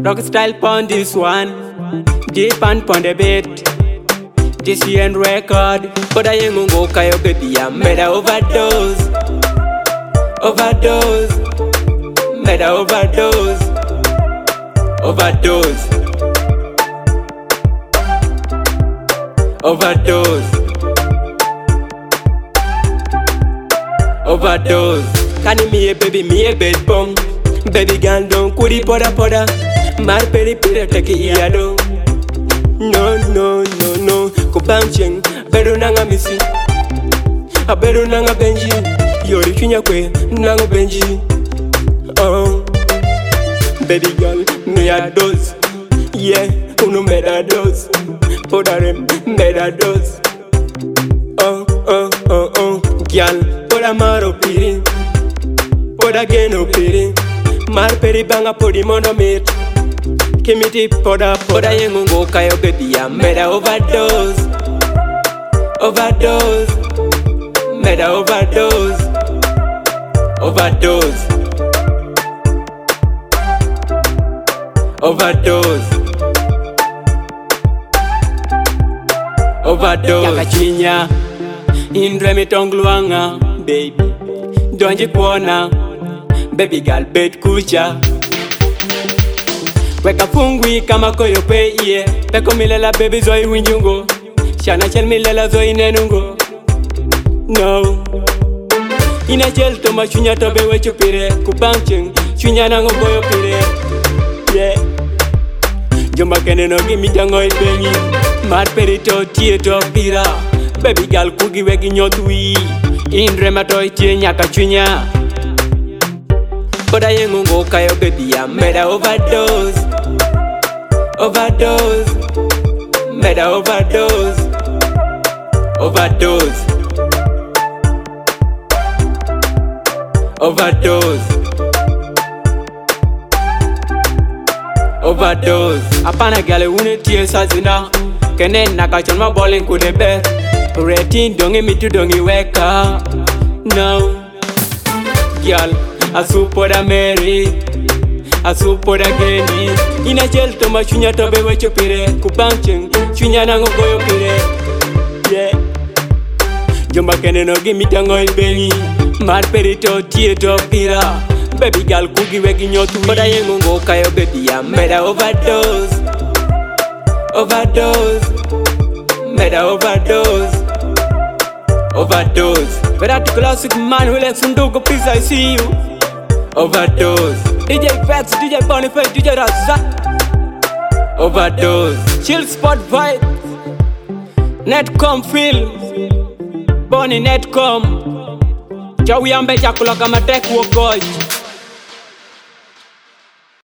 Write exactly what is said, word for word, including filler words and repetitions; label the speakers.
Speaker 1: Rock style pon this one, deep and pon the beat. This end record, but I ain't gonna go kayo baby. I made a overdose, overdose, made a overdose, overdose, overdose, overdose. Can you me a baby, me a bed bong? Baby girl don't kuri poda poda, mar peri peri take it do. No no no no, ko bamcheng, beru nanga misi, a beru nanga benji, yori chunya kwe nanga benji. Oh, baby girl, me a dose, yeah, uno me da dose, poda rem me da dose. Oh oh oh oh, girl, poda maro piri, poda geno piri. Mar peri banga podi monomit. Kimiti poda poda yengu go kayo baby. I made a overdose, overdose, made a overdose, overdose, overdose, overdose. Yakachinya indre mitongluanga baby. Donji kuona baby girl bet kucha. Weka fungwi kama koyo pe iye. Peko milela baby zoi winjungo. Shana chel milela zoi nenungo. No. Ina chel toma chunya tobe wechu pire. Kubangcheng chunya nango koyo pire. Yeah. Jomba kene no gimi jango ibengi. Mar perito tie to pira. Baby girl kugi wegi nyotui. Indre matoi tie nyaka chunya. But I ain't gonna go kayo baby. I made a overdose, overdose, made a overdose, overdose, overdose, overdose. Apana gale une tie sazina. Kene nakachon ma bowling kude be. Rating dongi mitu dongi weka. No, girl. Asupoda Mary, asupoda Geni. Ina chel toma chunya tobe wecho pire. Kubangcheng chunya nango goyo pire. Yeah. Jomba kene no gimi tango ibengi. Mar perito tie to pira. Baby girl kugi wegi nyotu. Koda yengo ngo kayo baby. I made a overdose, overdose, made a overdose, overdose. But that classic man who likes Sundugo, please I see you. Overdose. D J Fax, D J Boniface, D J Razza. Overdose. Chill spot vibe. Netcom film. Bonnie Netcom. Jawi ambe chakula kama tek wo coach.